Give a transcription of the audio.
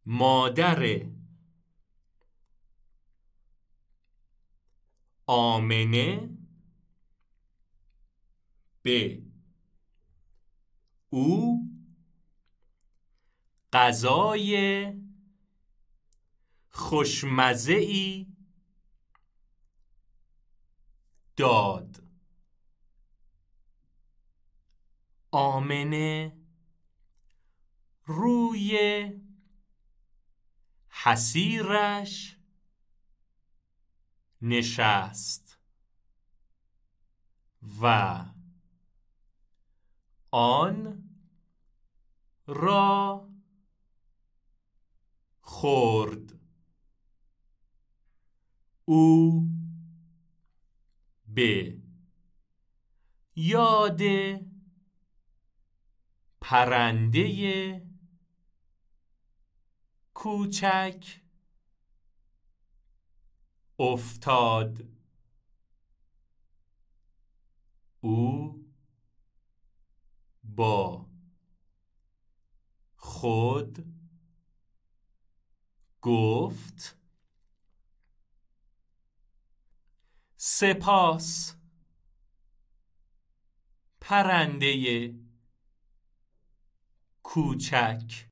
مادر آمنه به او غذای خوشمزه‌ای داد. آمنه روی حصیرش نشست و آن را خورد. او به یاد پرنده کوچک افتاد. او با خود گفت سپاس پرنده کوچک.